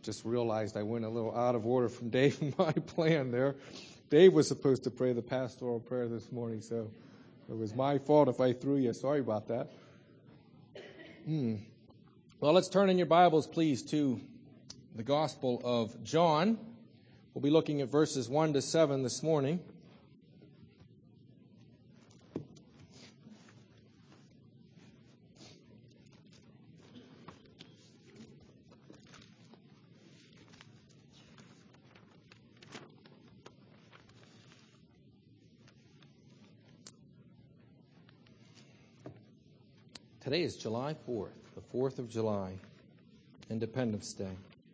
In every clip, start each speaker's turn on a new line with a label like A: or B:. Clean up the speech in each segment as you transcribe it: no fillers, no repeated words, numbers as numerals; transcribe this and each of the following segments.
A: just realized I went a little out of order from Dave and my plan there. Dave was supposed to pray the pastoral prayer this morning, so it was my fault if I threw you. Sorry about that. Well, let's turn in your Bibles, please, to the Gospel of John. We'll be looking at verses 1 to 7 this morning. Today is July 4th, the 4th of July, Independence Day.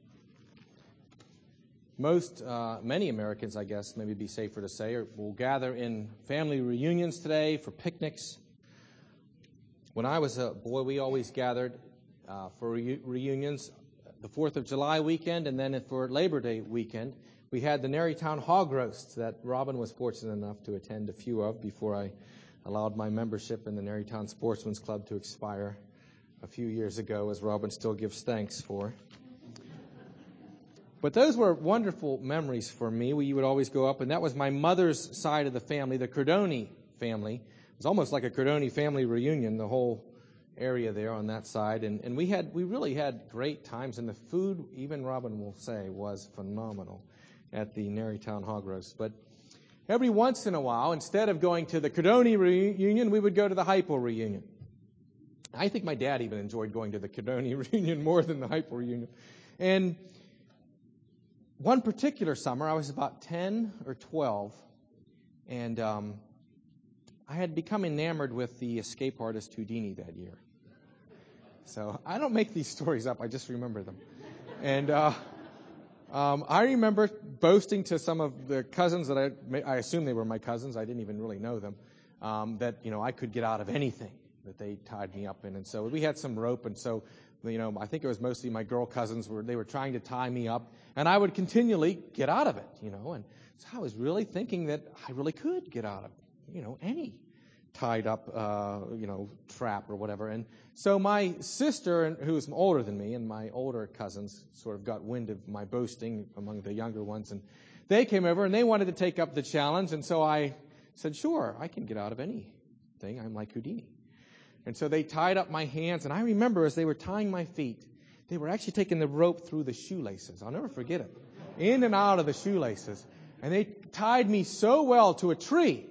A: Many Americans, I guess, maybe be safer to say, will gather in family reunions today for picnics. When I was a boy, we always gathered for reunions the 4th of July weekend, and then for Labor Day weekend, we had the Narrytown Hog Roasts that Robin was fortunate enough to attend a few of before I allowed my membership in the Narrytown Sportsman's Club to expire a few years ago, as Robin still gives thanks for. But those were wonderful memories for me. We would always go up, and that was my mother's side of the family, the Cardoni family. It was almost like a Cardoni family reunion, the whole area there on that side. And we really had great times, and the food, even Robin will say, was phenomenal at the Narrytown Hog Roast. But every once in a while, instead of going to the Cardoni reunion, we would go to the Hypo reunion. I think my dad even enjoyed going to the Cardoni reunion more than the Hypo reunion. And one particular summer, I was about 10 or 12, and I had become enamored with the escape artist Houdini that year. So I don't make these stories up, I just remember them. And I remember boasting to some of the cousins that I assume they were my cousins, I didn't even really know them, that, I could get out of anything that they tied me up in. And so we had some rope, and so, I think it was mostly my girl cousins, they were trying to tie me up, and I would continually get out of it, and so I was really thinking that I really could get out of, any tied up, trap or whatever. And so my sister, who was older than me, and my older cousins sort of got wind of my boasting among the younger ones, and they came over and they wanted to take up the challenge. And so I said, sure, I can get out of anything. I'm like Houdini. And so they tied up my hands, and I remember as they were tying my feet, they were actually taking the rope through the shoelaces. I'll never forget it. In and out of the shoelaces. And they tied me so well to a tree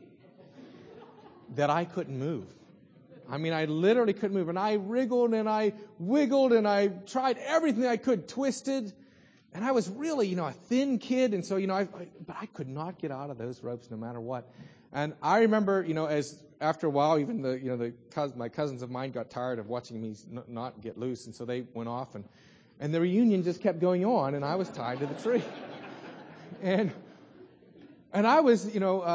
A: that I couldn't move. I mean, I literally couldn't move. And I wriggled and I wiggled and I tried everything I could, twisted. And I was really, a thin kid. And so, but I could not get out of those ropes no matter what. And I remember, as after a while, even my cousins of mine got tired of watching me not get loose. And so they went off and the reunion just kept going on, and I was tied to the tree. And I was,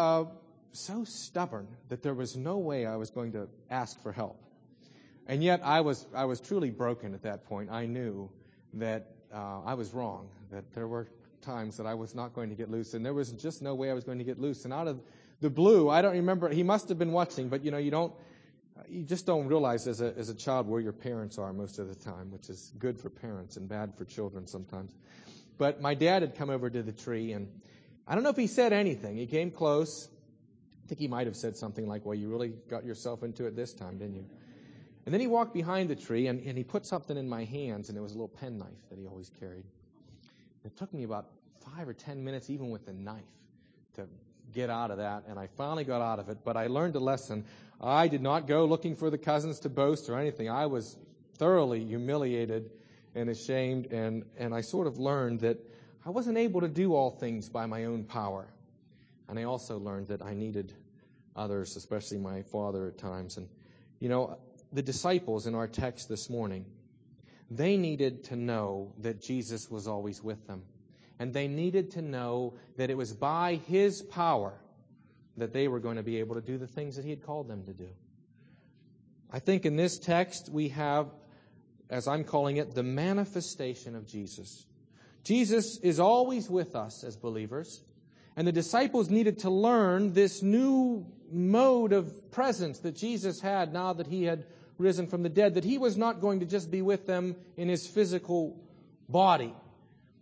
A: so stubborn that there was no way I was going to ask for help. And yet I was truly broken at that point. I knew that I was wrong, that there were times that I was not going to get loose, and there was just no way I was going to get loose. And out of the blue, I don't remember, he must have been watching, but you just don't realize as a child where your parents are most of the time, which is good for parents and bad for children sometimes. But my dad had come over to the tree, and I don't know if he said anything. He came close. I think he might have said something like, well, you really got yourself into it this time, didn't you? And then he walked behind the tree, and he put something in my hands, and it was a little penknife that he always carried. It took me about 5 or 10 minutes, even with the knife, to get out of that, and I finally got out of it. But I learned a lesson. I did not go looking for the cousins to boast or anything. I was thoroughly humiliated and ashamed, and I sort of learned that I wasn't able to do all things by my own power. And I also learned that I needed others, especially my father at times. And, the disciples in our text this morning, they needed to know that Jesus was always with them. And they needed to know that it was by His power that they were going to be able to do the things that He had called them to do. I think in this text we have, as I'm calling it, the manifestation of Jesus. Jesus is always with us as believers. And the disciples needed to learn this new mode of presence that Jesus had now that He had risen from the dead, that He was not going to just be with them in His physical body,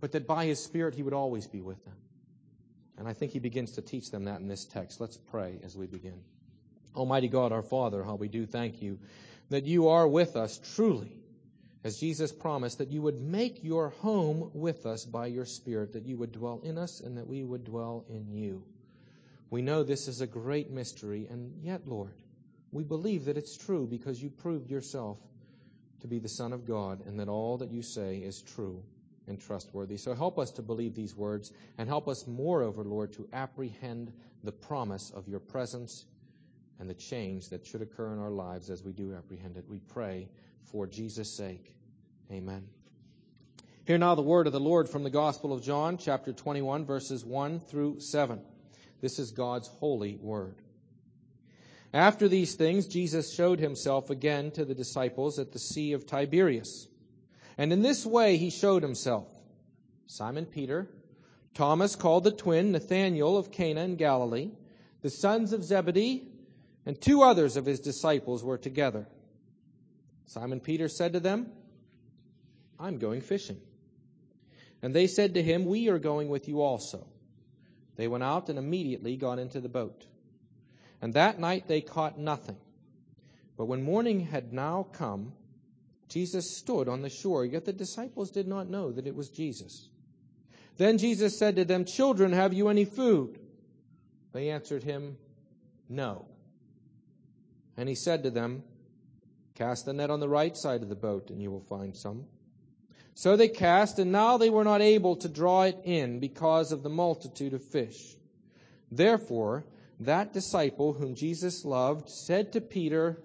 A: but that by His Spirit He would always be with them. And I think He begins to teach them that in this text. Let's pray as we begin. Almighty God, our Father, how we do thank You that You are with us truly, as Jesus promised, that You would make Your home with us by Your Spirit, that You would dwell in us and that we would dwell in You. We know this is a great mystery, and yet, Lord, we believe that it's true because You proved Yourself to be the Son of God and that all that You say is true and trustworthy. So help us to believe these words and help us moreover, Lord, to apprehend the promise of Your presence and the change that should occur in our lives as we do apprehend it. We pray for Jesus' sake. Amen. Hear now the word of the Lord from the Gospel of John, chapter 21, verses 1 through 7. This is God's holy word. After these things, Jesus showed Himself again to the disciples at the Sea of Tiberias. And in this way He showed Himself. Simon Peter, Thomas called the twin, Nathanael of Cana in Galilee, the sons of Zebedee, and 2 others of His disciples were together. Simon Peter said to them, I'm going fishing. And they said to him, We are going with you also. They went out and immediately got into the boat. And that night they caught nothing. But when morning had now come, Jesus stood on the shore, yet the disciples did not know that it was Jesus. Then Jesus said to them, Children, have you any food? They answered Him, No. And He said to them, Cast the net on the right side of the boat, and you will find some. So they cast, and now they were not able to draw it in because of the multitude of fish. Therefore, that disciple whom Jesus loved said to Peter,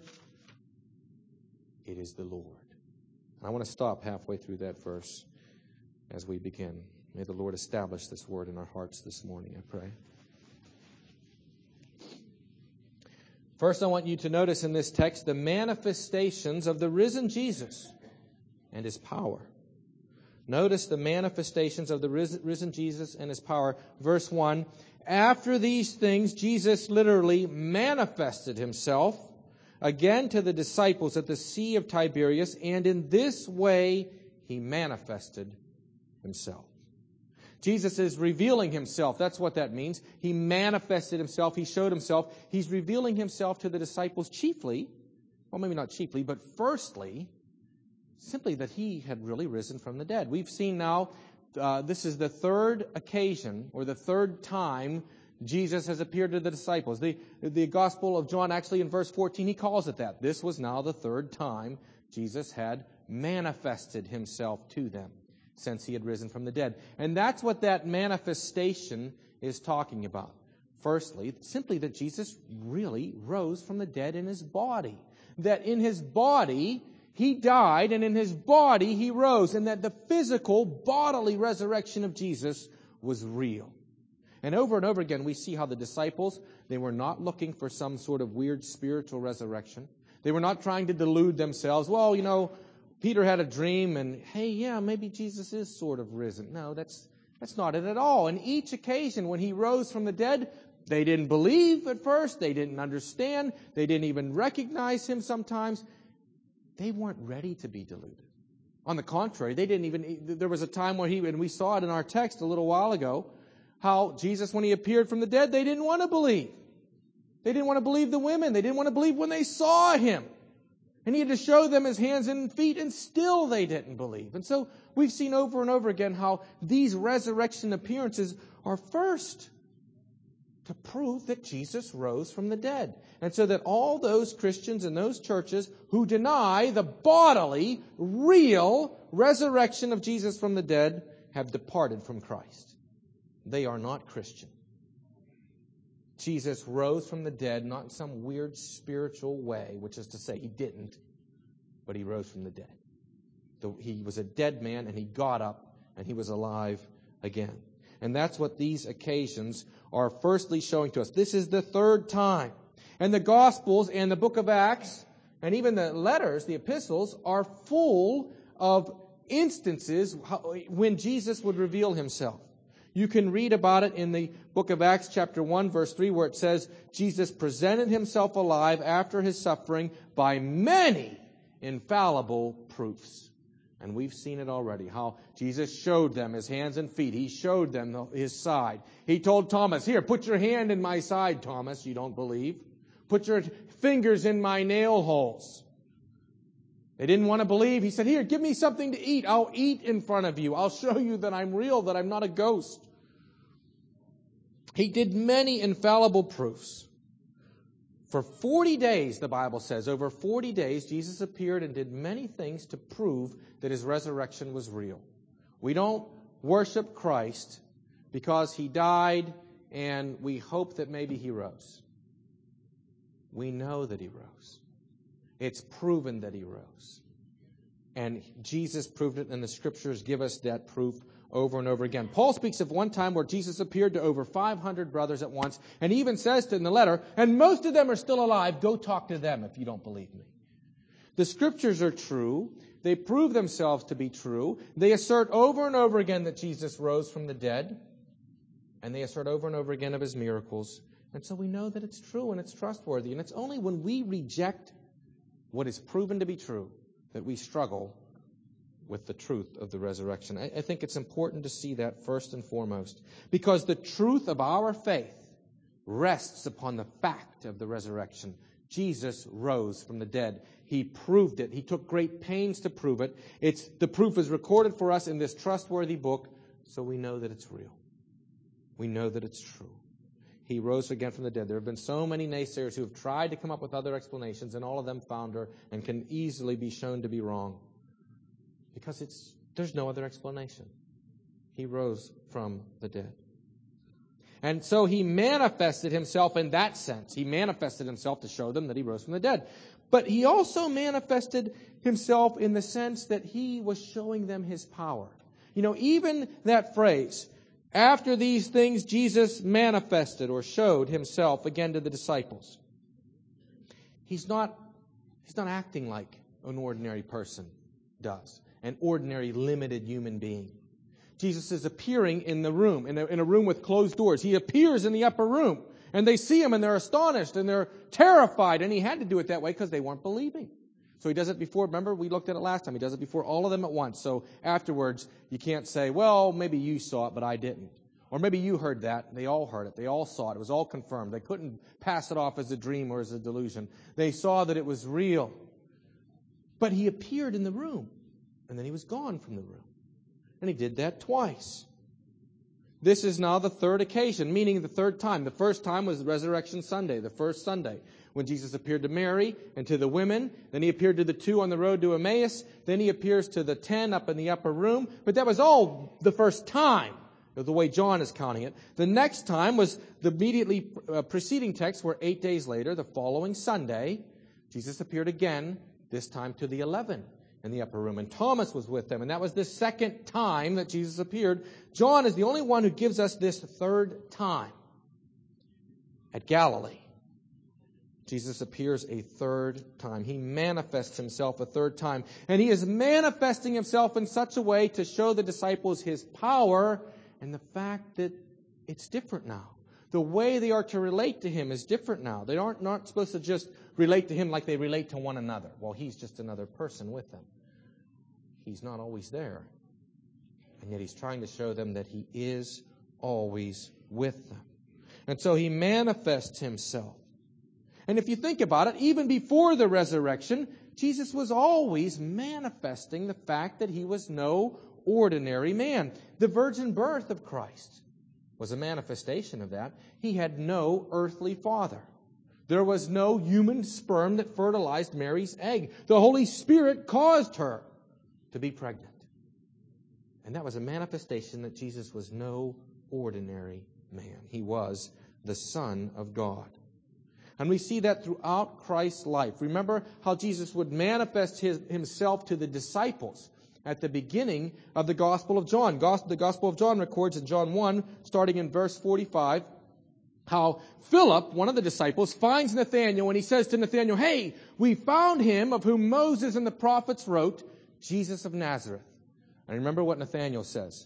A: It is the Lord. And I want to stop halfway through that verse as we begin. May the Lord establish this word in our hearts this morning, I pray. First, I want you to notice in this text the manifestations of the risen Jesus and His power. Notice the manifestations of the risen Jesus and His power. Verse 1, after these things, Jesus literally manifested Himself again to the disciples at the Sea of Tiberias, and in this way He manifested Himself. Jesus is revealing Himself. That's what that means. He manifested Himself. He showed Himself. He's revealing Himself to the disciples chiefly, well, maybe not chiefly, but firstly, simply that He had really risen from the dead. We've seen now, this is the third occasion, or the third time Jesus has appeared to the disciples. The Gospel of John, actually in verse 14, he calls it that. This was now the third time Jesus had manifested Himself to them since He had risen from the dead. And that's what that manifestation is talking about. Firstly, simply that Jesus really rose from the dead in His body. That in His body He died, and in His body He rose. And that the physical, bodily resurrection of Jesus was real. And over again, we see how the disciples, they were not looking for some sort of weird spiritual resurrection. They were not trying to delude themselves. Well, Peter had a dream, and hey, yeah, maybe Jesus is sort of risen. No, that's not it at all. And each occasion when He rose from the dead, they didn't believe at first. They didn't understand. They didn't even recognize Him sometimes. They weren't ready to be deluded. On the contrary, there was a time where and we saw it in our text a little while ago, how Jesus, when He appeared from the dead, they didn't want to believe. They didn't want to believe the women. They didn't want to believe when they saw Him. And He had to show them His hands and feet, and still they didn't believe. And so we've seen over and over again how these resurrection appearances are first to prove that Jesus rose from the dead. And so that all those Christians in those churches who deny the bodily, real resurrection of Jesus from the dead have departed from Christ. They are not Christian. Jesus rose from the dead, not in some weird spiritual way, which is to say He didn't, but He rose from the dead. He was a dead man, and He got up, and He was alive again. And that's what these occasions are firstly showing to us. This is the third time. And the Gospels and the book of Acts, and even the letters, the epistles, are full of instances when Jesus would reveal Himself. You can read about it in the book of Acts chapter 1 verse 3 where it says, Jesus presented Himself alive after His suffering by many infallible proofs. And we've seen it already, how Jesus showed them his hands and feet. He showed them his side. He told Thomas, here, put your hand in my side, Thomas, you don't believe. Put your fingers in my nail holes. They didn't want to believe. He said, here, give me something to eat. I'll eat in front of you. I'll show you that I'm real, that I'm not a ghost. He did many infallible proofs. For 40 days, the Bible says, over 40 days, Jesus appeared and did many things to prove that his resurrection was real. We don't worship Christ because he died and we hope that maybe he rose. We know that he rose. It's proven that he rose. And Jesus proved it, and the Scriptures give us that proof over and over again. Paul speaks of one time where Jesus appeared to over 500 brothers at once, and he even says in the letter, and most of them are still alive, go talk to them if you don't believe me. The Scriptures are true. They prove themselves to be true. They assert over and over again that Jesus rose from the dead, and they assert over and over again of his miracles. And so we know that it's true and it's trustworthy. And it's only when we reject what is proven to be true that we struggle with the truth of the resurrection. I think it's important to see that first and foremost, because the truth of our faith rests upon the fact of the resurrection. Jesus rose from the dead. He proved it. He took great pains to prove it. The proof is recorded for us in this trustworthy book, so we know that it's real. We know that it's true. He rose again from the dead. There have been so many naysayers who have tried to come up with other explanations, and all of them founder and can easily be shown to be wrong. Because there's no other explanation. He rose from the dead. And so he manifested himself in that sense. He manifested himself to show them that he rose from the dead. But he also manifested himself in the sense that he was showing them his power. You know, even that phrase, after these things, Jesus manifested or showed himself again to the disciples. He's not acting like an ordinary person does, an ordinary limited human being. Jesus is appearing in the room, in a room with closed doors. He appears in the upper room, and they see him, and they're astonished, and they're terrified, and he had to do it that way because they weren't believing. So he does it before, remember, we looked at it last time. He does it before all of them at once. So afterwards, you can't say, well, maybe you saw it, but I didn't. Or maybe you heard that. They all heard it. They all saw it. It was all confirmed. They couldn't pass it off as a dream or as a delusion. They saw that it was real. But he appeared in the room, and then he was gone from the room. And he did that twice. This is now the third occasion, meaning the third time. The first time was Resurrection Sunday, the first Sunday, when Jesus appeared to Mary and to the women. Then he appeared to the 2 on the road to Emmaus. Then he appears to the 10 up in the upper room. But that was all the first time, the way John is counting it. The next time was the immediately preceding text, where 8 days later, the following Sunday, Jesus appeared again, this time to the 11 in the upper room. And Thomas was with them. And that was the second time that Jesus appeared. John is the only one who gives us this third time. At Galilee, Jesus appears a third time. He manifests himself a third time. And he is manifesting himself in such a way to show the disciples his power and the fact that it's different now. The way they are to relate to him is different now. They aren't not supposed to just relate to him like they relate to one another. Well, he's just another person with them. He's not always there. And yet he's trying to show them that he is always with them. And so he manifests himself. And if you think about it, even before the resurrection, Jesus was always manifesting the fact that he was no ordinary man. The virgin birth of Christ was a manifestation of that. He had no earthly father. There was no human sperm that fertilized Mary's egg. The Holy Spirit caused her to be pregnant. And that was a manifestation that Jesus was no ordinary man. He was the Son of God. And we see that throughout Christ's life. Remember how Jesus would manifest himself to the disciples at the beginning of the Gospel of John. The Gospel of John records in John 1, starting in verse 45, how Philip, one of the disciples, finds Nathanael and he says to Nathanael, hey, we found him of whom Moses and the prophets wrote, Jesus of Nazareth. And remember what Nathanael says.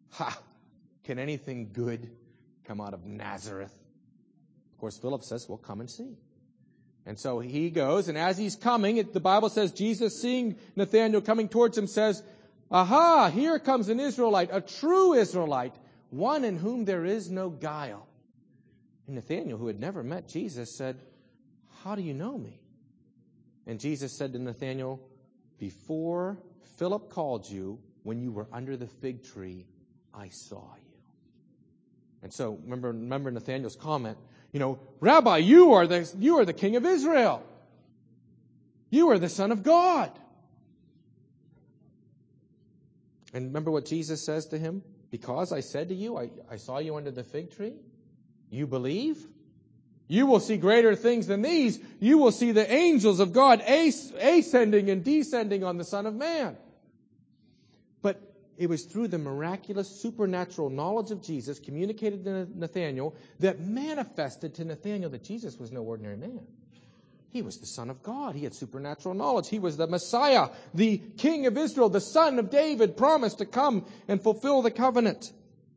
A: Can anything good come out of Nazareth? Of course, Philip says, well, come and see. And so he goes, and as he's coming, the Bible says, Jesus, seeing Nathanael coming towards him, says, Aha, here comes an Israelite, a true Israelite, one in whom there is no guile. And Nathanael, who had never met Jesus, said, how do you know me? And Jesus said to Nathanael, before Philip called you, when you were under the fig tree, I saw you. And so remember Nathanael's comment, Rabbi, you are the King of Israel. You are the Son of God. And remember what Jesus says to him? Because I said to you, I saw you under the fig tree, you believe? You will see greater things than these. You will see the angels of God ascending and descending on the Son of Man. But it was through the miraculous supernatural knowledge of Jesus communicated to Nathanael that manifested to Nathanael that Jesus was no ordinary man. He was the Son of God. He had supernatural knowledge. He was the Messiah, the King of Israel, the Son of David, promised to come and fulfill the covenant.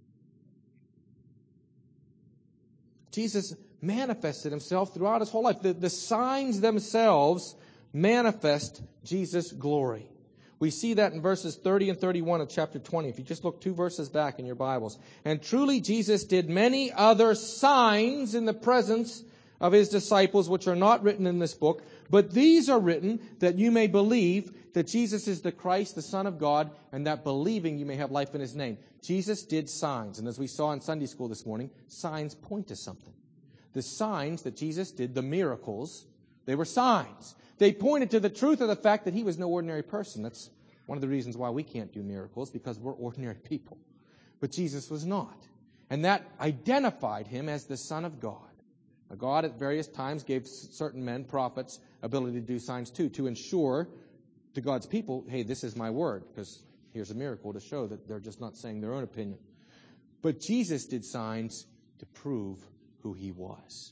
A: Jesus manifested himself throughout his whole life. The signs themselves manifest Jesus' glory. We see that in verses 30 and 31 of chapter 20. If you just look 2 verses back in your Bibles. And truly Jesus did many other signs in the presence of his disciples, which are not written in this book, but these are written that you may believe that Jesus is the Christ, the Son of God, and that believing you may have life in his name. Jesus did signs, and as we saw in Sunday school this morning, signs point to something. The signs that Jesus did, the miracles, they were signs. They pointed to the truth of the fact that he was no ordinary person. That's one of the reasons why we can't do miracles, because we're ordinary people. But Jesus was not. And that identified him as the Son of God. Now, God at various times gave certain men, prophets, ability to do signs too, to ensure to God's people, hey, this is my word, because here's a miracle to show that they're just not saying their own opinion. But Jesus did signs to prove who he was.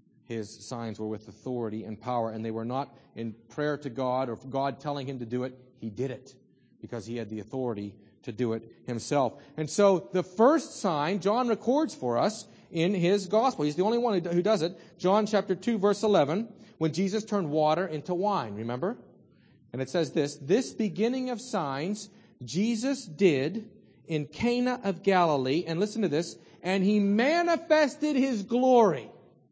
A: His signs were with authority and power, and they were not in prayer to God or God telling him to do it. He did it because he had the authority to do it himself. And so the first sign John records for us in his gospel. He's the only one who does it. John chapter 2, verse 11, when Jesus turned water into wine, remember? And it says this beginning of signs Jesus did in Cana of Galilee, and listen to this, and he manifested his glory.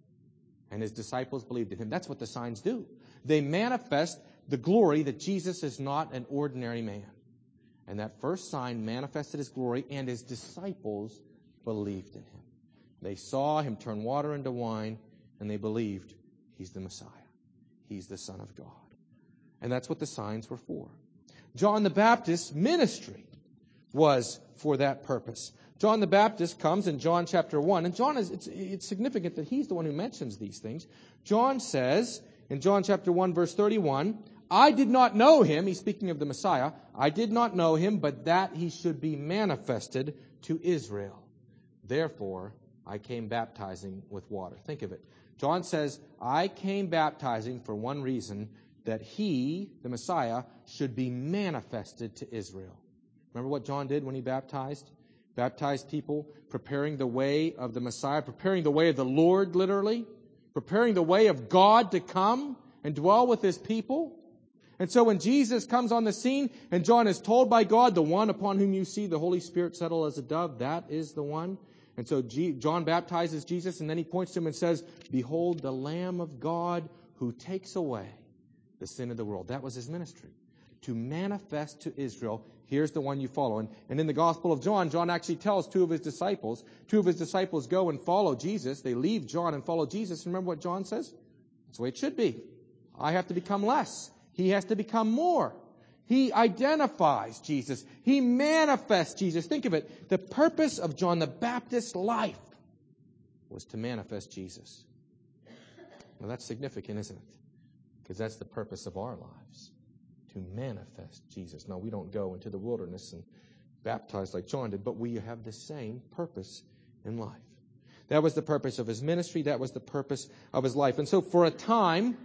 A: And his disciples believed in him. That's what the signs do. They manifest the glory that Jesus is not an ordinary man. And that first sign manifested his glory, and his disciples believed in him. They saw him turn water into wine, and they believed he's the Messiah. He's the Son of God. And that's what the signs were for. John the Baptist's ministry was for that purpose. John the Baptist comes in John chapter 1, and it's significant that he's the one who mentions these things. John says in John chapter 1, verse 31, I did not know him, he's speaking of the Messiah, I did not know him, but that he should be manifested to Israel. Therefore, I came baptizing with water. Think of it. John says, I came baptizing for one reason, that he, the Messiah, should be manifested to Israel. Remember what John did when he baptized? Baptized people, preparing the way of the Messiah, preparing the way of the Lord, literally, preparing the way of God to come and dwell with his people. And so when Jesus comes on the scene, and John is told by God, the one upon whom you see the Holy Spirit settle as a dove, that is the one. And so John baptizes Jesus, and then he points to him and says, behold, the Lamb of God who takes away the sin of the world. That was his ministry, to manifest to Israel, here's the one you follow. And in the Gospel of John, John actually tells two of his disciples go and follow Jesus. They leave John and follow Jesus. Remember what John says? That's the way it should be. I have to become less. He has to become more. He identifies Jesus. He manifests Jesus. Think of it. The purpose of John the Baptist's life was to manifest Jesus. Now that's significant, isn't it? Because that's the purpose of our lives, to manifest Jesus. Now, we don't go into the wilderness and baptize like John did, but we have the same purpose in life. That was the purpose of his ministry. That was the purpose of his life. And so for a time,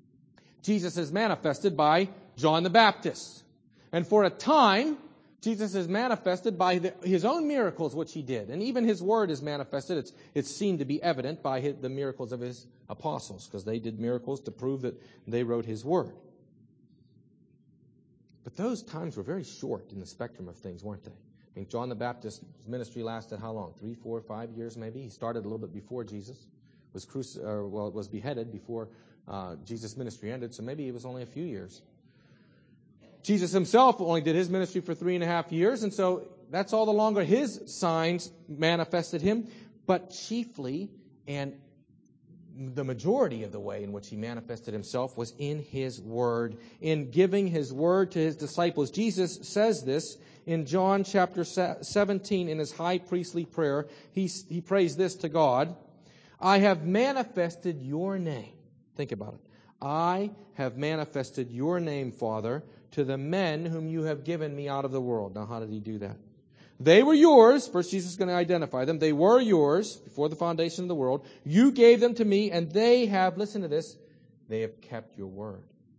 A: Jesus is manifested by John the Baptist. And for a time, Jesus is manifested by his own miracles, which he did. And even his word is manifested. It's seen to be evident by the miracles of his apostles, because they did miracles to prove that they wrote his word. But those times were very short in the spectrum of things, weren't they? I mean, John the Baptist's ministry lasted how long? 3, 4, 5 years maybe? He started a little bit before Jesus. Was beheaded before Jesus' ministry ended, so maybe it was only a few years. Jesus himself only did his ministry for 3.5 years, and so that's all the longer his signs manifested him. But chiefly, and the majority of the way in which he manifested himself was in his word, in giving his word to his disciples. Jesus says this in John chapter 17 in his high priestly prayer. He prays this to God: I have manifested your name. Think about it. I have manifested your name, Father, to the men whom you have given me out of the world. Now, how did he do that? They were yours. First, Jesus is going to identify them. They were yours before the foundation of the world. You gave them to me, and they have, listen to this, they have kept your word.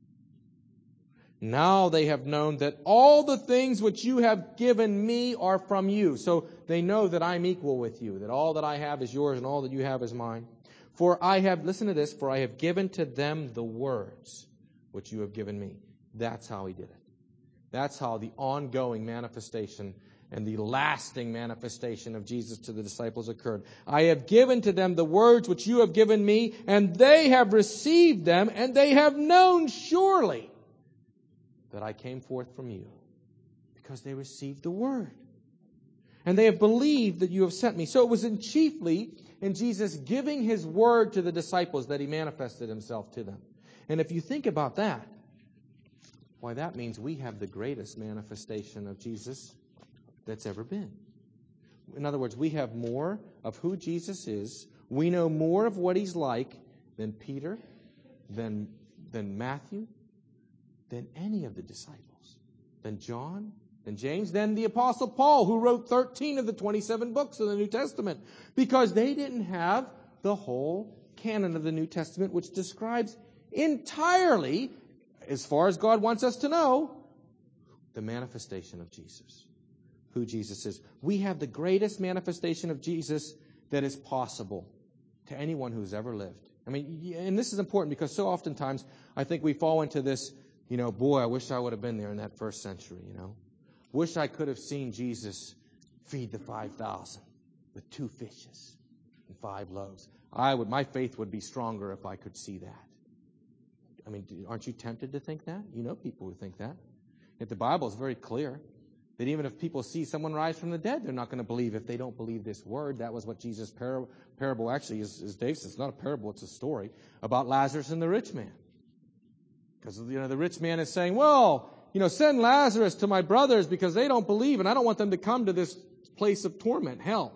A: Now they have known that all the things which you have given me are from you. So they know that I'm equal with you, that all that I have is yours and all that you have is mine. For I have, listen to this, for I have given to them the words which you have given me. That's how he did it. That's how the ongoing manifestation and the lasting manifestation of Jesus to the disciples occurred. I have given to them the words which you have given me, and they have received them, and they have known surely that I came forth from you, because they received the word. And they have believed that you have sent me. So it was chiefly in Jesus giving his word to the disciples that he manifested himself to them. And if you think about that, why, that means we have the greatest manifestation of Jesus that's ever been. In other words, we have more of who Jesus is. We know more of what he's like than Peter, than Matthew, than any of the disciples, than John, than James, than the Apostle Paul, who wrote 13 of the 27 books of the New Testament, because they didn't have the whole canon of the New Testament, which describes entirely, as far as God wants us to know, the manifestation of Jesus, who Jesus is. We have the greatest manifestation of Jesus that is possible to anyone who's ever lived. I mean, and this is important because so oftentimes I think we fall into this, boy, I wish I would have been there in that first century, Wish I could have seen Jesus feed the 5,000 with 2 fishes and 5 loaves. My faith would be stronger if I could see that. I mean, aren't you tempted to think that? You know people who think that. Yet the Bible is very clear that even if people see someone rise from the dead, they're not going to believe if they don't believe this word. That was what Jesus' parable actually is. Dave says it's not a parable, it's a story about Lazarus and the rich man. Because, the rich man is saying, well, send Lazarus to my brothers because they don't believe and I don't want them to come to this place of torment, hell.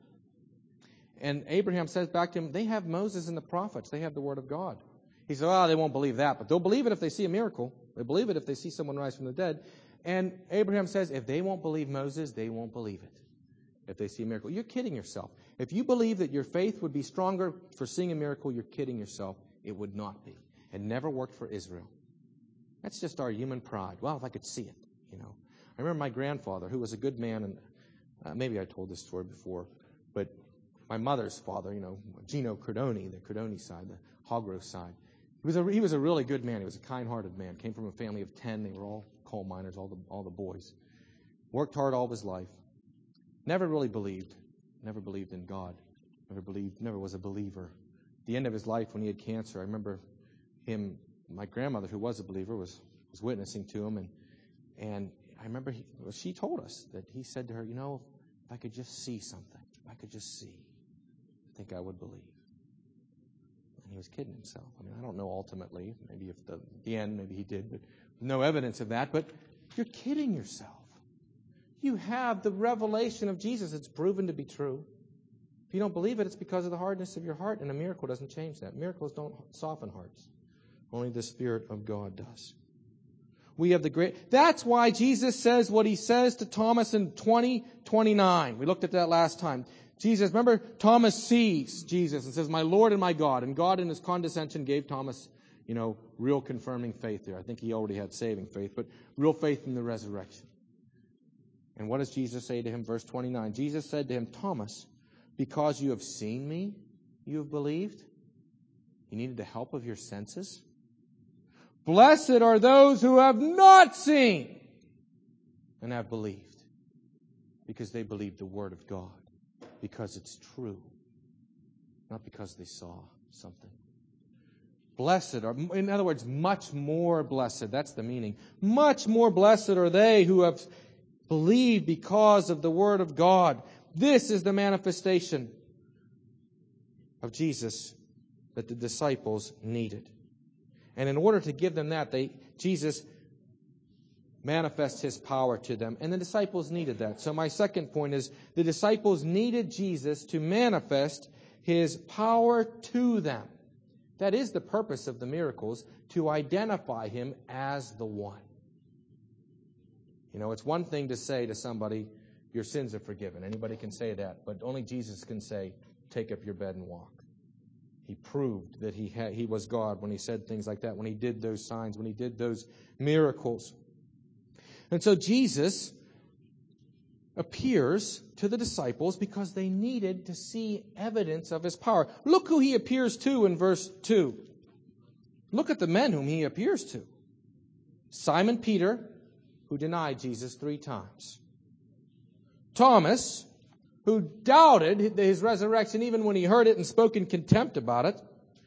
A: And Abraham says back to him, they have Moses and the prophets. They have the word of God. He said, they won't believe that, but they'll believe it if they see a miracle. They'll believe it if they see someone rise from the dead. And Abraham says, if they won't believe Moses, they won't believe it if they see a miracle. You're kidding yourself. If you believe that your faith would be stronger for seeing a miracle, you're kidding yourself. It would not be. It never worked for Israel. That's just our human pride. Well, if I could see it, I remember my grandfather, who was a good man, and maybe I told this story before, but my mother's father, Gino Cardoni, the Cardoni side, the Hoggrove side, he was a really good man. He was a kind-hearted man. Came from a family of 10. They were all coal miners, all the boys. Worked hard all of his life. Never really believed. Never believed in God. Never was a believer. At the end of his life, when he had cancer, I remember my grandmother, who was a believer, was witnessing to him, and I remember she told us that he said to her, if I could just see something, if I could just see, I think I would believe. And he was kidding himself. I mean, I don't know ultimately. Maybe at the end, maybe he did, but no evidence of that. But you're kidding yourself. You have the revelation of Jesus. It's proven to be true. If you don't believe it, it's because of the hardness of your heart, and a miracle doesn't change that. Miracles don't soften hearts. Only the Spirit of God does. We have that's why Jesus says what he says to Thomas in 20:29. We looked at that last time. Jesus, remember, Thomas sees Jesus and says, my Lord and my God. And God in his condescension gave Thomas, real confirming faith there. I think he already had saving faith, but real faith in the resurrection. And what does Jesus say to him? Verse 29. Jesus said to him, Thomas, because you have seen me, you have believed? You needed the help of your senses? Blessed are those who have not seen and have believed. Because they believed the Word of God. Because it's true. Not because they saw something. Blessed are, in other words, much more blessed. That's the meaning. Much more blessed are they who have believed because of the Word of God. This is the manifestation of Jesus that the disciples needed. And in order to give them that, Jesus manifests His power to them. And the disciples needed that. So my second point is the disciples needed Jesus to manifest His power to them. That is the purpose of the miracles, to identify Him as the one. You know, it's one thing to say to somebody, your sins are forgiven. Anybody can say that, but only Jesus can say, take up your bed and walk. He proved that He was God when He said things like that, when He did those signs, when He did those miracles. And so Jesus appears to the disciples because they needed to see evidence of His power. Look who He appears to in verse 2. Look at the men whom He appears to. Simon Peter, who denied Jesus 3 times. Thomas, who doubted His resurrection even when he heard it and spoke in contempt about it.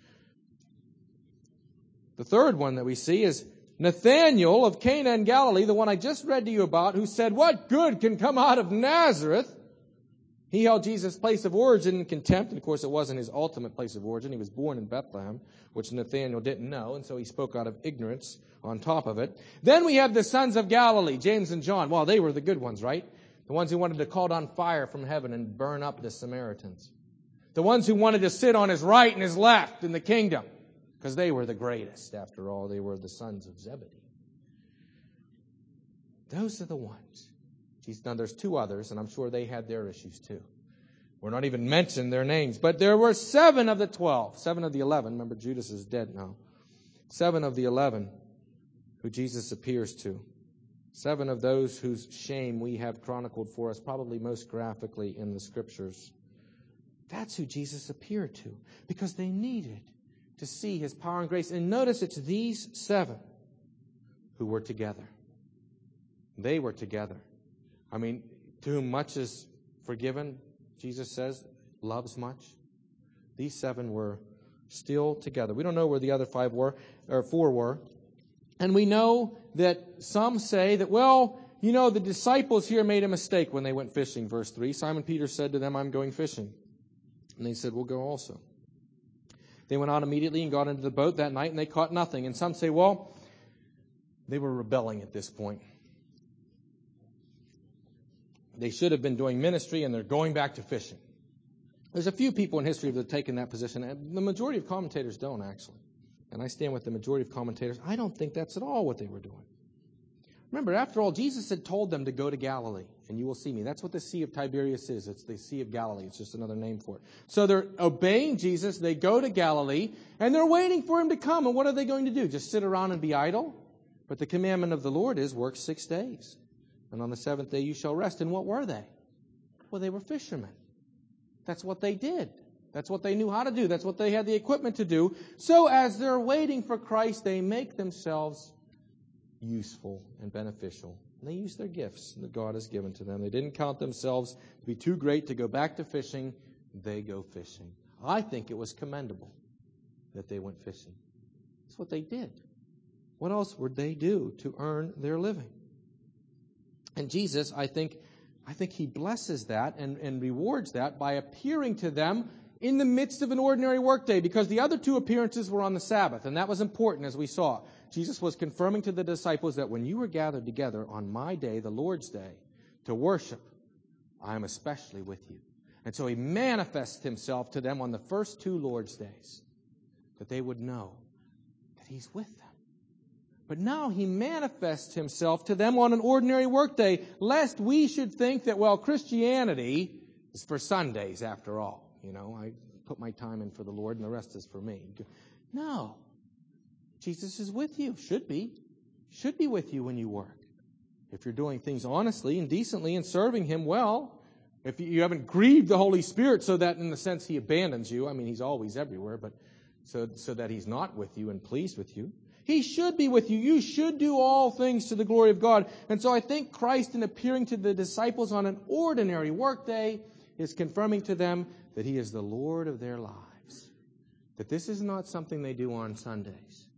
A: The third one that we see is Nathanael of Cana in Galilee, the one I just read to you about, who said, what good can come out of Nazareth? He held Jesus' place of origin in contempt, and of course it wasn't his ultimate place of origin. He was born in Bethlehem, which Nathanael didn't know, and so he spoke out of ignorance on top of it. Then we have the sons of Galilee, James and John. Well, they were the good ones, right? The ones who wanted to call down fire from heaven and burn up the Samaritans. The ones who wanted to sit on His right and His left in the kingdom. Because they were the greatest, after all. They were the sons of Zebedee. Those are the ones. Now, there's 2 others, and I'm sure they had their issues too. We're not even mentioning their names. But there were 7 of the 12. 7 of the 11. Remember, Judas is dead now. 7 of the 11 who Jesus appears to. 7 of those whose shame we have chronicled for us, probably most graphically in the Scriptures. That's who Jesus appeared to. Because they needed to see His power and grace. And notice it's these 7 who were together. They were together. I mean, to whom much is forgiven, Jesus says, loves much. These 7 were still together. We don't know where the other 4 were. And we know that some say that, well, you know, the disciples here made a mistake when they went fishing. Verse 3, Simon Peter said to them, I'm going fishing. And they said, we'll go also. They went out immediately and got into the boat that night, and they caught nothing. And some say, well, they were rebelling at this point. They should have been doing ministry, and they're going back to fishing. There's a few people in history that have taken that position, and the majority of commentators don't, actually. And I stand with the majority of commentators. I don't think that's at all what they were doing. Remember, after all, Jesus had told them to go to Galilee, and you will see me. That's what the Sea of Tiberias is. It's the Sea of Galilee. It's just another name for it. So they're obeying Jesus. They go to Galilee, and they're waiting for Him to come. And what are they going to do? Just sit around and be idle? But the commandment of the Lord is work 6 days. And on the 7th day you shall rest. And what were they? Well, they were fishermen. That's what they did. That's what they knew how to do. That's what they had the equipment to do. So as they're waiting for Christ, they make themselves useful and beneficial. And they use their gifts that God has given to them. They didn't count themselves to be too great to go back to fishing. They go fishing. I think it was commendable that they went fishing. That's what they did. What else would they do to earn their living? And Jesus, I think He blesses that and rewards that by appearing to them in the midst of an ordinary workday, because the other 2 appearances were on the Sabbath, and that was important, as we saw. Jesus was confirming to the disciples that when you were gathered together on my day, the Lord's day, to worship, I am especially with you. And so He manifests Himself to them on the first 2 Lord's days, that they would know that He's with them. But now He manifests Himself to them on an ordinary workday, lest we should think that, well, Christianity is for Sundays after all. You know, I put my time in for the Lord and the rest is for me. No. Jesus is with you. Should be. Should be with you when you work. If you're doing things honestly and decently and serving Him well, if you haven't grieved the Holy Spirit so that in the sense He abandons you. I mean, He's always everywhere, but so that He's not with you and pleased with you. He should be with you. You should do all things to the glory of God. And so I think Christ, in appearing to the disciples on an ordinary workday, is confirming to them that He is the Lord of their lives. That this is not something they do on Sundays.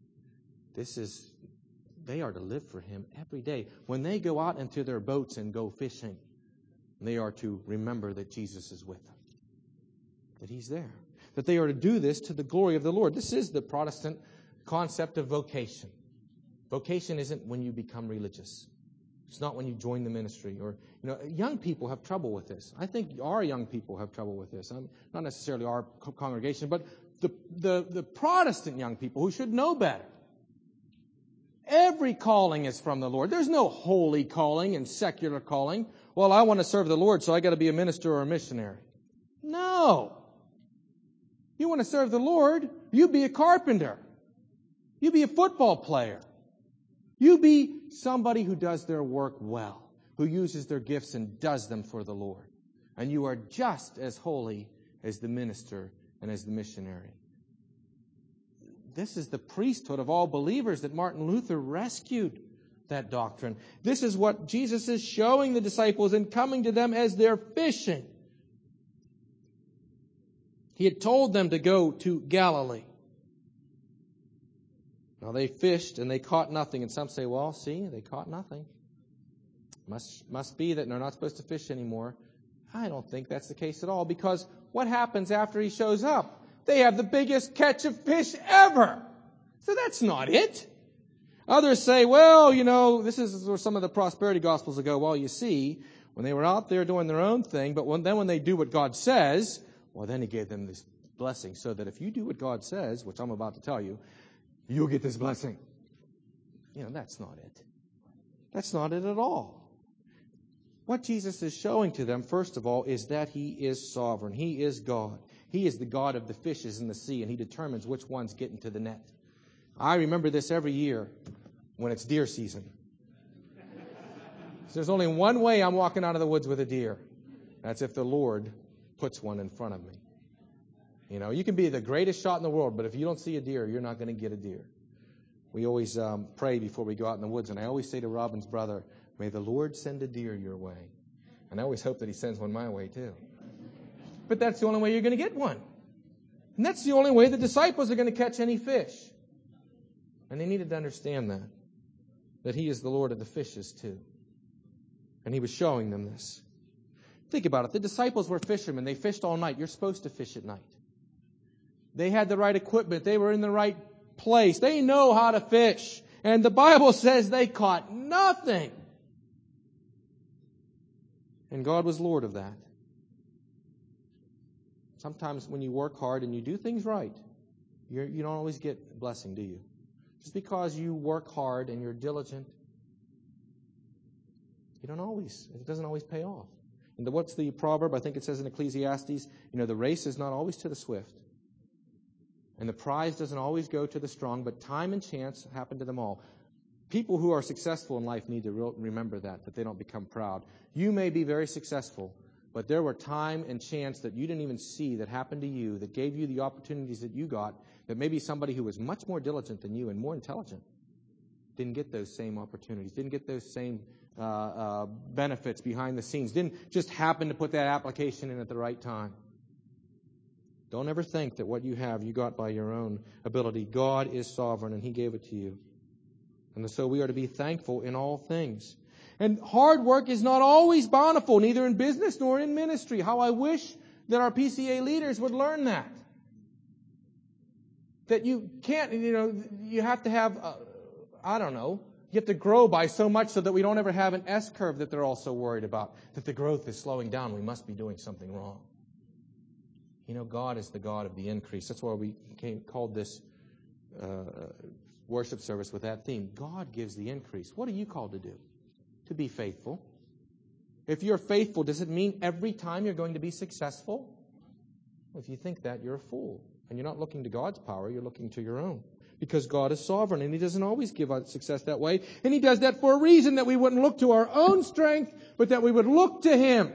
A: They are to live for Him every day. When they go out into their boats and go fishing, they are to remember that Jesus is with them. That He's there. That they are to do this to the glory of the Lord. This is the Protestant concept of vocation. Vocation isn't when you become religious. It's not when you join the ministry. Or, young people have trouble with this. I think our young people have trouble with this. Not necessarily our congregation, but the Protestant young people who should know better. Every calling is from the Lord. There's no holy calling and secular calling. Well, I want to serve the Lord, so I got to be a minister or a missionary. No. You want to serve the Lord, you be a carpenter. You be a football player. You be somebody who does their work well, who uses their gifts and does them for the Lord. And you are just as holy as the minister and as the missionary. This is the priesthood of all believers that Martin Luther rescued that doctrine. This is what Jesus is showing the disciples and coming to them as they're fishing. He had told them to go to Galilee. Now they fished and they caught nothing. And some say, well, see, they caught nothing. Must be that they're not supposed to fish anymore. I don't think that's the case at all, because what happens after He shows up? They have the biggest catch of fish ever. So that's not it. Others say, well, this is where some of the prosperity gospels will go. Well, you see, when they were out there doing their own thing, but when they do what God says, well, then He gave them this blessing, so that if you do what God says, which I'm about to tell you, you'll get this blessing. That's not it. That's not it at all. What Jesus is showing to them, first of all, is that He is sovereign. He is God. He is the God of the fishes in the sea, and He determines which ones get into the net. I remember this every year when it's deer season. So there's only one way I'm walking out of the woods with a deer. That's if the Lord puts one in front of me. You can be the greatest shot in the world, but if you don't see a deer, you're not going to get a deer. We always pray before we go out in the woods, and I always say to Robin's brother, may the Lord send a deer your way. And I always hope that He sends one my way too. But that's the only way you're going to get one. And that's the only way the disciples are going to catch any fish. And they needed to understand that He is the Lord of the fishes too. And He was showing them this. Think about it. The disciples were fishermen. They fished all night. You're supposed to fish at night. They had the right equipment. They were in the right place. They know how to fish. And the Bible says they caught nothing. And God was Lord of that. Sometimes when you work hard and you do things right, you don't always get blessing, do you? Just because you work hard and you're diligent, it doesn't always pay off. And what's the proverb? I think it says in Ecclesiastes, the race is not always to the swift. And the prize doesn't always go to the strong, but time and chance happen to them all. People who are successful in life need to remember that they don't become proud. You may be very successful, but there were time and chance that you didn't even see that happened to you, that gave you the opportunities that you got, that maybe somebody who was much more diligent than you and more intelligent didn't get those same opportunities, didn't get those same benefits behind the scenes, didn't just happen to put that application in at the right time. Don't ever think that what you have, you got by your own ability. God is sovereign, and He gave it to you. And so we are to be thankful in all things. And hard work is not always bountiful, neither in business nor in ministry. How I wish that our PCA leaders would learn that. That you can't, you have to have, you have to grow by so much so that we don't ever have an S-curve that they're also worried about. That the growth is slowing down. We must be doing something wrong. God is the God of the increase. That's why we called this worship service with that theme. God gives the increase. What are you called to do? To be faithful. If you're faithful, does it mean every time you're going to be successful? Well, if you think that, you're a fool. And you're not looking to God's power, you're looking to your own. Because God is sovereign, and He doesn't always give us success that way. And He does that for a reason, that we wouldn't look to our own strength, but that we would look to Him.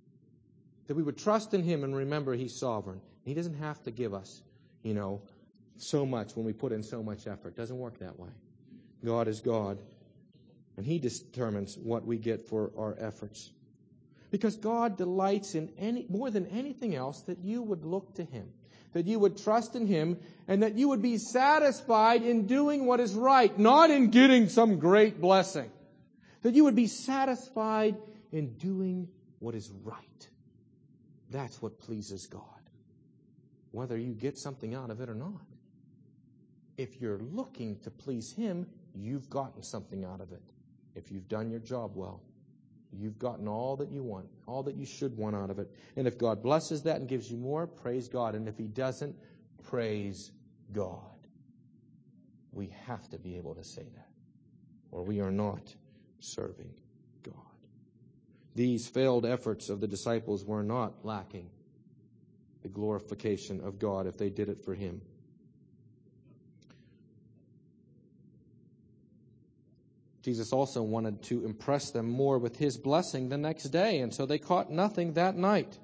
A: That we would trust in Him and remember He's sovereign. He doesn't have to give us, so much when we put in so much effort. It doesn't work that way. God is God, and He determines what we get for our efforts. Because God delights in more than anything else that you would look to Him, that you would trust in Him, and that you would be satisfied in doing what is right, not in getting some great blessing. That you would be satisfied in doing what is right. That's what pleases God, whether you get something out of it or not. If you're looking to please Him, you've gotten something out of it. If you've done your job well, you've gotten all that you want, all that you should want out of it. And if God blesses that and gives you more, praise God. And if He doesn't, praise God. We have to be able to say that, or we are not serving God. These failed efforts of the disciples were not lacking the glorification of God if they did it for Him. Jesus also wanted to impress them more with His blessing the next day, and so they caught nothing that night.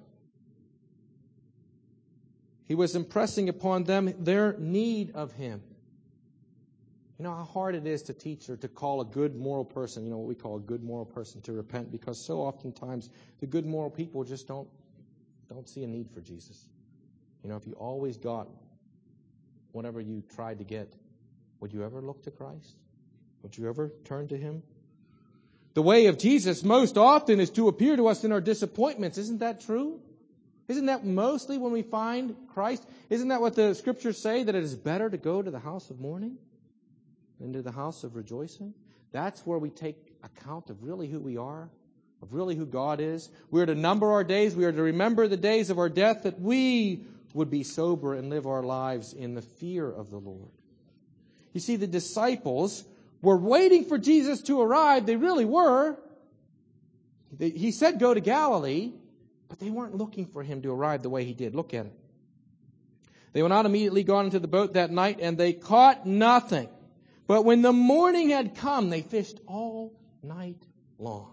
A: He was impressing upon them their need of Him. You know how hard it is to teach or to call a good moral person, what we call a good moral person, to repent, because so oftentimes the good moral people just don't see a need for Jesus. If you always got whatever you tried to get, would you ever look to Christ? Would you ever turn to Him? The way of Jesus most often is to appear to us in our disappointments. Isn't that true? Isn't that mostly when we find Christ? Isn't that what the Scriptures say, that it is better to go to the house of mourning than to the house of rejoicing? That's where we take account of really who we are, of really who God is. We are to number our days. We are to remember the days of our death, that we would be sober and live our lives in the fear of the Lord. You see, the disciples were waiting for Jesus to arrive. They really were. He said, go to Galilee, but they weren't looking for Him to arrive the way He did. Look at it. They were not immediately gone into the boat that night, and they caught nothing. But when the morning had come, they fished all night long.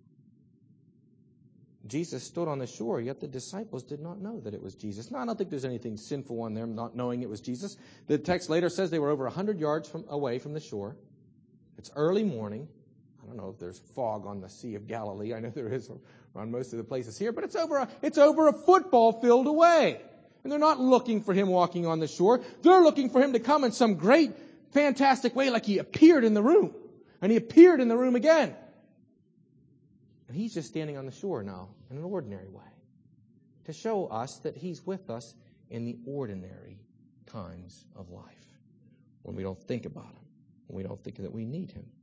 A: Jesus stood on the shore, yet the disciples did not know that it was Jesus. Now, I don't think there's anything sinful on them not knowing it was Jesus. The text later says they were over 100 yards away from the shore. It's early morning. I don't know if there's fog on the Sea of Galilee. I know there is around most of the places here, but it's over a football field away. And they're not looking for Him walking on the shore. They're looking for Him to come in some great, fantastic way, like He appeared in the room. And He appeared in the room again. And He's just standing on the shore now in an ordinary way, to show us that He's with us in the ordinary times of life, when we don't think about Him. We don't think that we need Him.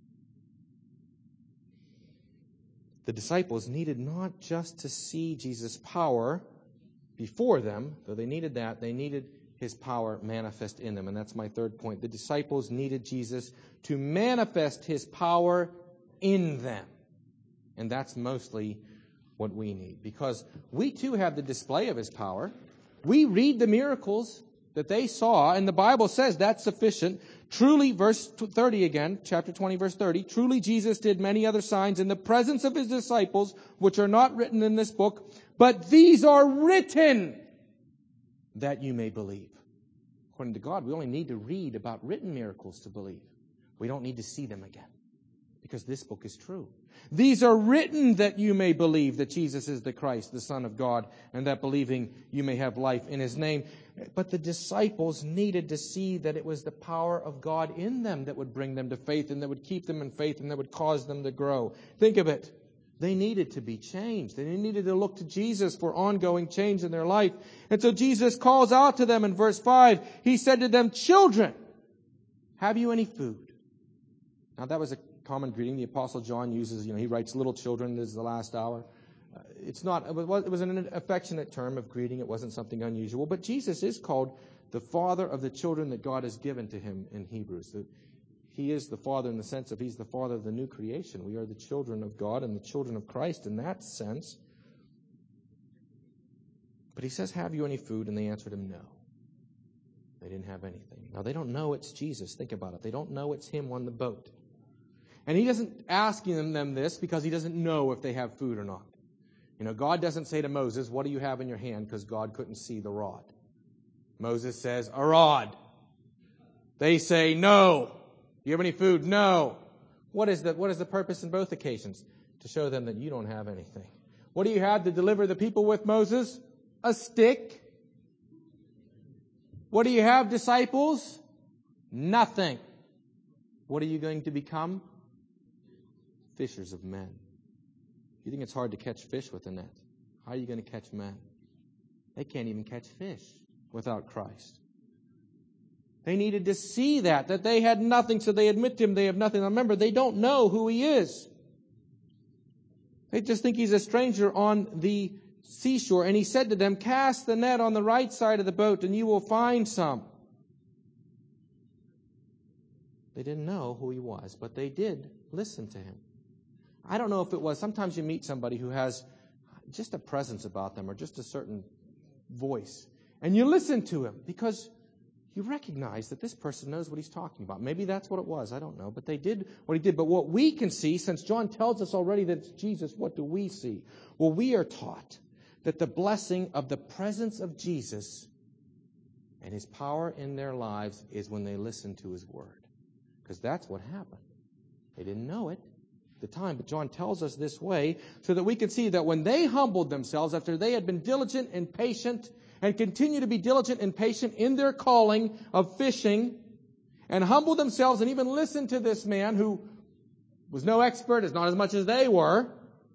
A: The disciples needed not just to see Jesus' power before them, though they needed that, they needed His power manifest in them. And that's my third point. The disciples needed Jesus to manifest His power in them. And that's mostly what we need, because we too have the display of His power. We read the miracles that they saw, and the Bible says that's sufficient. Truly, verse 30 again, chapter 20, verse 30, truly Jesus did many other signs in the presence of His disciples, which are not written in this book, but these are written that you may believe. According to God, we only need to read about written miracles to believe. We don't need to see them again, because this book is true. These are written that you may believe that Jesus is the Christ, the Son of God, and that believing you may have life in His name. But the disciples needed to see that it was the power of God in them that would bring them to faith, and that would keep them in faith, and that would cause them to grow. Think of it. They needed to be changed. They needed to look to Jesus for ongoing change in their life. And so Jesus calls out to them in verse 5. He said to them, "Children, have you any food?" Now that was a common greeting. The Apostle John uses, he writes, "Little children, this is the last hour." It was an affectionate term of greeting. It wasn't something unusual. But Jesus is called the Father of the children that God has given to Him in Hebrews. He is the Father in the sense of He's the Father of the new creation. We are the children of God and the children of Christ in that sense. But He says, "Have you any food?" And they answered Him, "No." They didn't have anything. Now, they don't know it's Jesus. Think about it. They don't know it's Him on the boat. And He doesn't ask them this because He doesn't know if they have food or not. God doesn't say to Moses, "What do you have in your hand?" because God couldn't see the rod. Moses says, "A rod." They say, no. Do you have any food? No. What is the purpose in both occasions? To show them that you don't have anything. What do you have to deliver the people with, Moses? A stick. What do you have, disciples? Nothing. What are you going to become? Fishers of men. You think it's hard to catch fish with a net? How are you going to catch men? They can't even catch fish without Christ. They needed to see that they had nothing, so they admit to Him they have nothing. Now remember, they don't know who He is. They just think He's a stranger on the seashore. And He said to them, cast the net on the right side of the boat and you will find some. They didn't know who He was, but they did listen to Him. I don't know if it was, sometimes you meet somebody who has just a presence about them or just a certain voice. And you listen to him because you recognize that this person knows what he's talking about. Maybe that's what it was. I don't know. But they did what He did. But what we can see, since John tells us already that it's Jesus, what do we see? Well, we are taught that the blessing of the presence of Jesus and His power in their lives is when they listen to His word. Because that's what happened. They didn't know it at the time, but John tells us this way so that we can see that when they humbled themselves after they had been diligent and patient and continue to be diligent and patient in their calling of fishing and humbled themselves and even listened to this man who was no expert, as not as much as they were,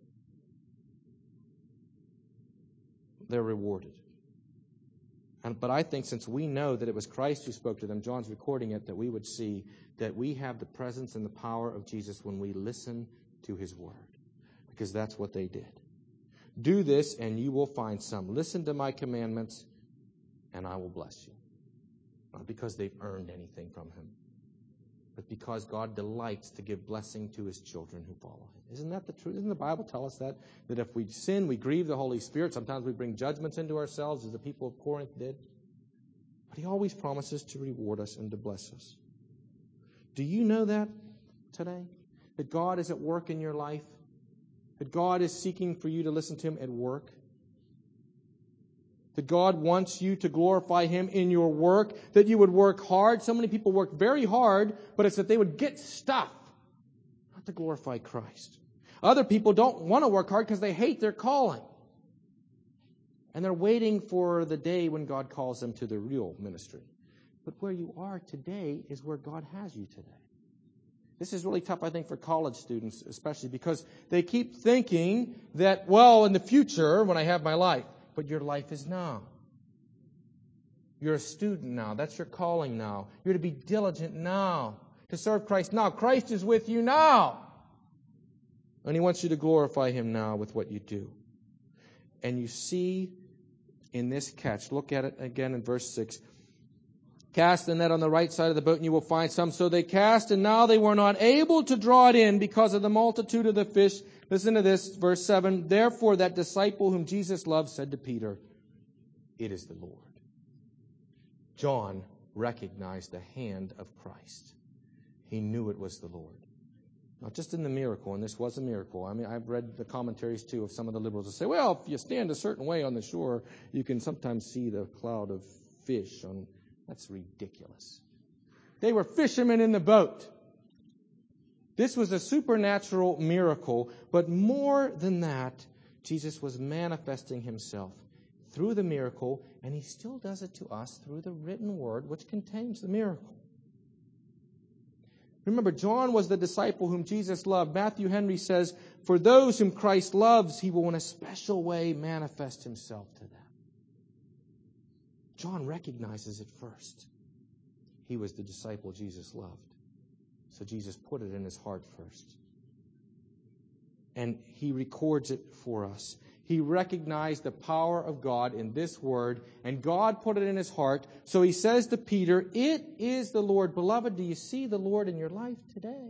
A: they're rewarded. But I think since we know that it was Christ who spoke to them, John's recording it, that we would see that we have the presence and the power of Jesus when we listen to His word. Because that's what they did. Do this and you will find some. Listen to my commandments and I will bless you. Not because they've earned anything from Him, but because God delights to give blessing to His children who follow Him. Isn't that the truth? Doesn't the Bible tell us that? That if we sin, we grieve the Holy Spirit. Sometimes we bring judgments into ourselves as the people of Corinth did. But He always promises to reward us and to bless us. Do you know that today? That God is at work in your life? That God is seeking for you to listen to Him at work? That God wants you to glorify Him in your work? That you would work hard? So many people work very hard, but it's that they would get stuff, not to glorify Christ. Other people don't want to work hard because they hate their calling. And they're waiting for the day when God calls them to the real ministry. But where you are today is where God has you today. This is really tough, I think, for college students, especially because they keep thinking that, well, in the future, when I have my life, but your life is now. You're a student now. That's your calling now. You're to be diligent now, to serve Christ now. Christ is with you now. And He wants you to glorify Him now with what you do. And you see in this catch, look at it again in verse 6. Cast the net on the right side of the boat and you will find some. So they cast, and now they were not able to draw it in because of the multitude of the fish. Listen to this, verse 7. Therefore that disciple whom Jesus loved said to Peter, it is the Lord. John recognized the hand of Christ. He knew it was the Lord. Not just in the miracle, and this was a miracle. I mean, I've read the commentaries too of some of the liberals who say, well, if you stand a certain way on the shore, you can sometimes see the cloud of fish on. That's ridiculous. They were fishermen in the boat. This was a supernatural miracle, but more than that, Jesus was manifesting Himself through the miracle, and He still does it to us through the written word which contains the miracle. Remember, John was the disciple whom Jesus loved. Matthew Henry says, for those whom Christ loves, He will in a special way manifest Himself to them. John recognizes it first. He was the disciple Jesus loved. So Jesus put it in his heart first. And He records it for us. He recognized the power of God in this word, and God put it in his heart. So he says to Peter, it is the Lord. Beloved, do you see the Lord in your life today?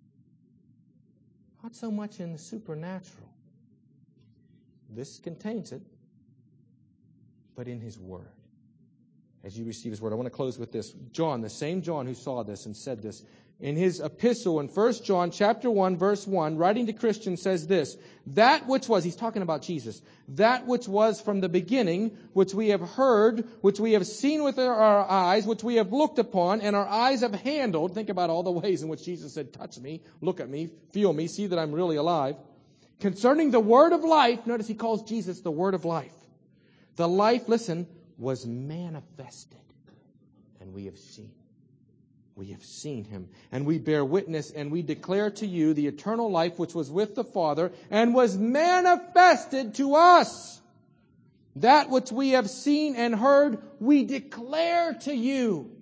A: Not so much in the supernatural. This contains it, but in His word. As you receive His word. I want to close with this. John, the same John who saw this and said this, in his epistle in 1 John chapter 1, verse 1, writing to Christians, says this, that which was, he's talking about Jesus, that which was from the beginning, which we have heard, which we have seen with our eyes, which we have looked upon, and our eyes have handled. Think about all the ways in which Jesus said, touch me, look at me, feel me, see that I'm really alive. Concerning the word of life, notice he calls Jesus the word of life. The life, listen, was manifested, and we have seen. We have seen him, and we bear witness, and we declare to you the eternal life which was with the Father, and was manifested to us. That which we have seen and heard, we declare to you,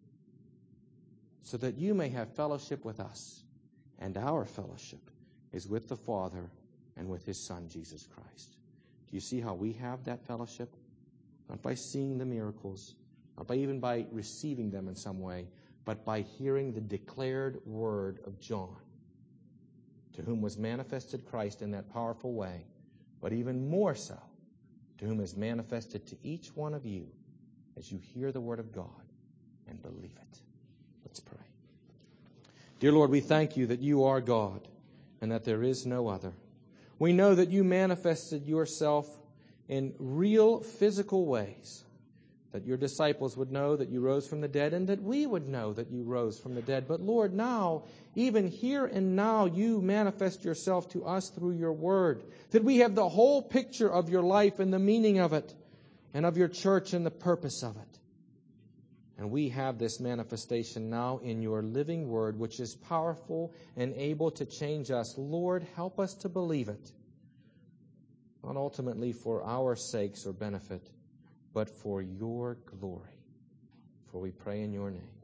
A: so that you may have fellowship with us. And our fellowship is with the Father and with his Son, Jesus Christ. Do you see how we have that fellowship? Not by seeing the miracles, not even by receiving them in some way, but by hearing the declared word of John, to whom was manifested Christ in that powerful way, but even more so, to whom is manifested to each one of you as you hear the word of God and believe it. Let's pray. Dear Lord, we thank you that you are God and that there is no other. We know that you manifested yourself in real physical ways, that your disciples would know that you rose from the dead, and that we would know that you rose from the dead. But Lord, now, even here and now, you manifest yourself to us through your word, that we have the whole picture of your life and the meaning of it, and of your church and the purpose of it. And we have this manifestation now in your living word, which is powerful and able to change us. Lord, help us to believe it, not ultimately for our sakes or benefit, but for your glory. For we pray in your name.